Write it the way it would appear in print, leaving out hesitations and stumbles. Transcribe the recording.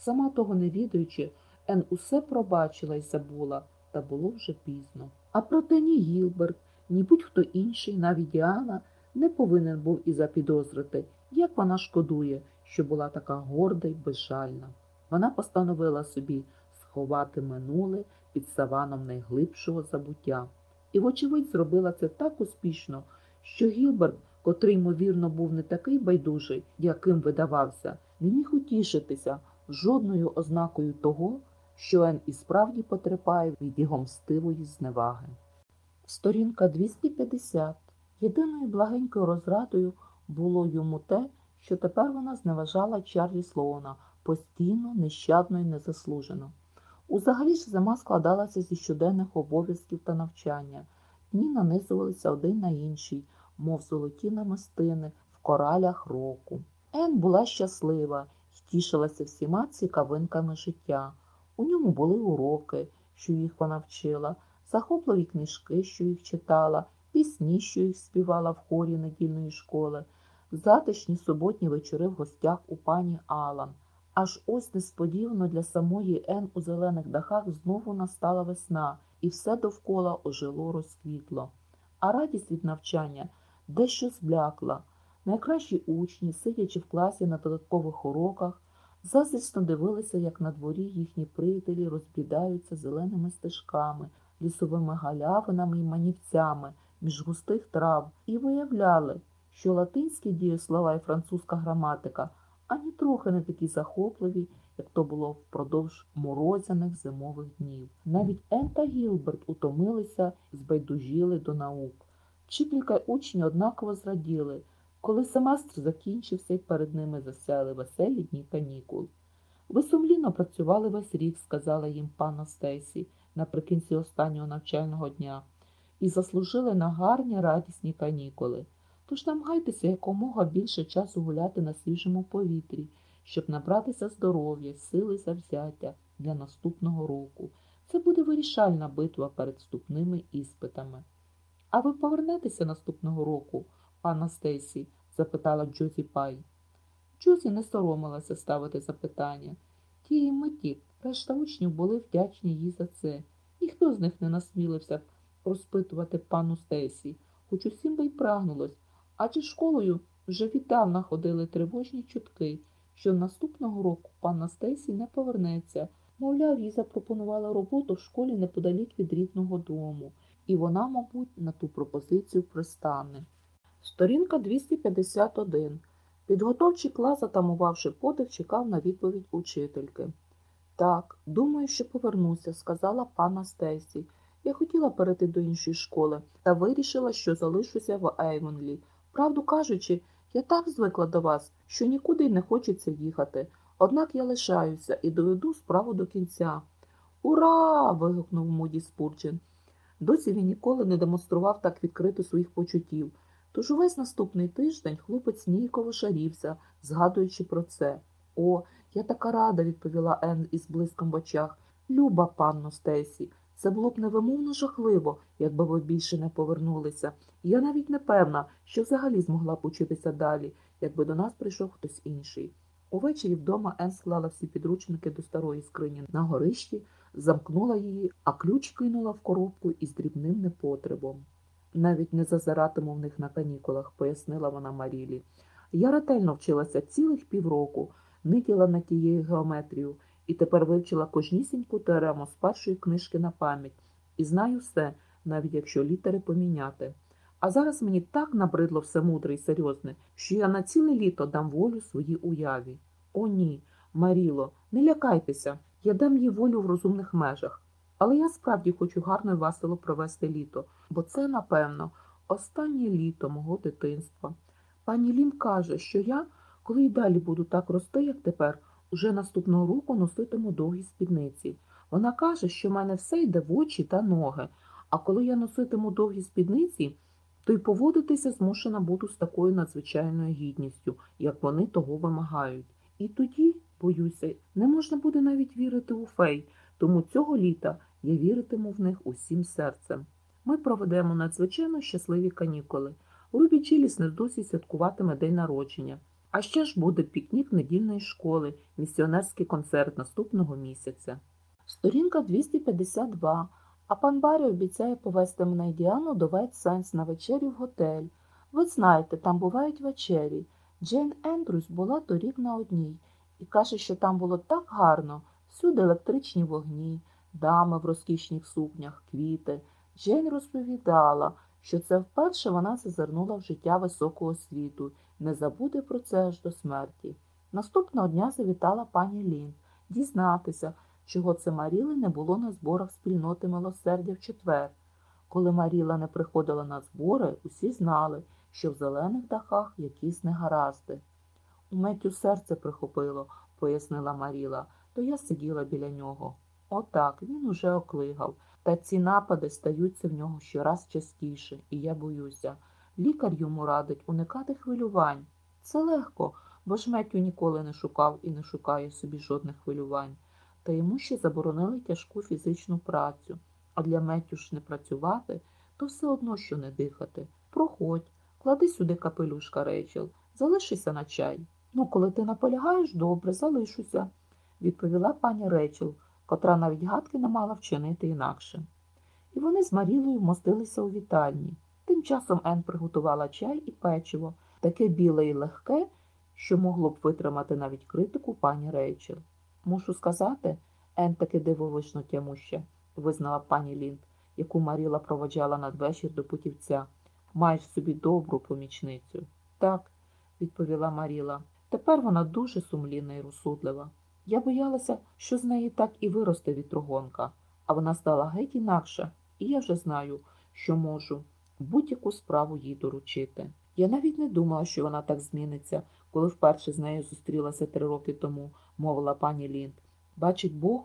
Сама того не відаючи, Ен усе пробачила й забула, та було вже пізно. А проте ні Гілберт, ні будь-хто інший, навіть Діана, не повинен був і запідозрити, як вона шкодує, що була така горда й безжальна. Вона постановила собі сховати минуле під саваном найглибшого забуття. І, вочевидь, зробила це так успішно, що Гілберт, котрий, ймовірно, був не такий байдужий, яким видавався, не міг утішитися жодною ознакою того, що Ен і справді потерпає від його мстивої зневаги. Сторінка 250. Єдиною благенькою розрадою було йому те, що тепер вона зневажала Чарлі Слоуна постійно, нещадно і незаслужено. Узагалі ж зима складалася зі щоденних обов'язків та навчання. Дні нанизувалися один на інший, мов золоті намистини в коралях року. Ен була щаслива і тішилася всіма цікавинками життя. У ньому були уроки, що їх вона вчила, захопливі книжки, що їх читала, пісні, що їх співала в хорі недільної школи, затишні суботні вечори в гостях у пані Алан. Аж ось несподівано для самої Ен у зелених дахах знову настала весна, і все довкола ожило, розквітло. А радість від навчання дещо зблякла. Найкращі учні, сидячи в класі на додаткових уроках, заздрісно дивилися, як на дворі їхні приятелі розблідаються зеленими стежками, лісовими галявинами і манівцями між густих трав, і виявляли, що латинські дієслова і французька граматика ані трохи не такі захопливі, як то було впродовж морозяних зимових днів. Навіть Ен та Гілберт утомилися і збайдужіли до наук. Вчителька й учні однаково зраділи, коли семестр закінчився і перед ними засяяли веселі дні канікул. «Ви сумлінно працювали весь рік», – сказала їм панна Стейсі наприкінці останнього навчального дня, «і заслужили на гарні радісні канікули. Тож намагайтеся якомога більше часу гуляти на свіжому повітрі, щоб набратися здоров'я, сили завзяття для наступного року. Це буде вирішальна битва перед вступними іспитами». «А ви повернетеся наступного року, панна Стейсі?» – запитала Джозі Пай. Джозі не соромилася ставити запитання. Тієї миті решта учнів були вдячні їй за це. Ніхто з них не насмілився розпитувати пану Стейсі, хоч усім би й прагнулось, адже школою вже віддавна ходили тривожні чутки, що наступного року панна Стейсі не повернеться. Мовляв, їй запропонували роботу в школі неподалік від рідного дому, і вона, мабуть, на ту пропозицію пристане. Сторінка 251. Підготовчий клас, затамувавши подих, чекав на відповідь учительки. «Так, думаю, що повернуся», – сказала панна Стейсі. «Я хотіла перейти до іншої школи, та вирішила, що залишуся в Ейвонлі. Правду кажучи, я так звикла до вас, що нікуди й не хочеться їхати. Однак я лишаюся і доведу справу до кінця». «Ура!» – вигукнув Муді Спурджен. Досі він ніколи не демонстрував так відкрито своїх почуттів. Тож увесь наступний тиждень хлопець ніяково шарівся, згадуючи про це. «О, я така рада», – відповіла Ен із блиском в очах. «Люба панно Стейсі, це було б невимовно жахливо, якби ви більше не повернулися. Я навіть не певна, що взагалі змогла б учитися далі, якби до нас прийшов хтось інший». Увечері вдома Ен склала всі підручники до старої скрині на горищі, замкнула її, а ключ кинула в коробку із дрібним непотребом. «Навіть не зазиратиму в них на канікулах», – пояснила вона Марілі. «Я ретельно вчилася цілих півроку, ниділа на тією геометрію, і тепер вивчила кожнісіньку теорему з першої книжки на пам'ять. І знаю все, навіть якщо літери поміняти. А зараз мені так набридло все мудре і серйозне, що я на ціле літо дам волю своїй уяві». «О ні, Маріло, не лякайтеся, я дам їй волю в розумних межах. Але я справді хочу гарно і весело провести літо, бо це, напевно, останнє літо мого дитинства. Пані Лін каже, що я, коли й далі буду так рости, як тепер, уже наступного року носитиму довгі спідниці. Вона каже, що в мене все йде в очі та ноги, а коли я носитиму довгі спідниці, то й поводитися змушена буду з такою надзвичайною гідністю, як вони того вимагають. І тоді, боюся, не можна буде навіть вірити у фей, тому цього літа я віритиму в них усім серцем. Ми проведемо надзвичайно щасливі канікули. Рубі Джиліс невдовзі святкуватиме день народження, А ще ж буде пікнік недільної школи, місіонерський концерт наступного місяця. Сторінка 252. А пан Барі обіцяє повезти мене і Діану до White Sands на вечерю в готель. Ви знаєте, там бувають вечері. Джейн Ендрюс була торік на одній і каже, що там було так гарно. Всюди електричні вогні, дами в розкішних сукнях, квіти. Джейн розповідала, що це вперше вона зазирнула в життя високого світу, не забуде про це аж до смерті. Наступного дня завітала пані Лін дізнатися, чого це Маріли не було на зборах спільноти милосердя в четвер. Коли Маріла не приходила на збори, усі знали, що в зелених дахах якісь негаразди. У Меттю серце прихопило, пояснила Маріла, то я сиділа біля нього. Отак, він уже оклигав, та ці напади стаються в нього щораз частіше, і я боюся. Лікар йому радить уникати хвилювань. Це легко, бо ж Меттю ніколи не шукав і не шукає собі жодних хвилювань. Та йому ще заборонили тяжку фізичну працю. А для Меттю ж не працювати, то все одно, що не дихати. Проходь, клади сюди капелюшка, Рейчел, залишися на чай. Ну, коли ти наполягаєш, добре, залишуся, відповіла пані Рейчел, котра навіть гадки не мала вчинити інакше. І вони з Марілою вмостилися у вітальні. Тим часом Ен приготувала чай і печиво, таке біле і легке, що могло б витримати навіть критику пані Рейчел. Мушу сказати, Ен таки дивовижно тямуща, визнала пані Лінд, яку Маріла проводжала надвечір до путівця. Маєш собі добру помічницю. Так, відповіла Маріла. Тепер вона дуже сумлінна і розсудлива. Я боялася, що з неї так і виросте вітрогонка, а вона стала геть інакша, і я вже знаю, що можу будь-яку справу їй доручити. Я навіть не думала, що вона так зміниться, коли вперше з нею зустрілася 3 роки тому, мовила пані Лінд. Бачить Бог,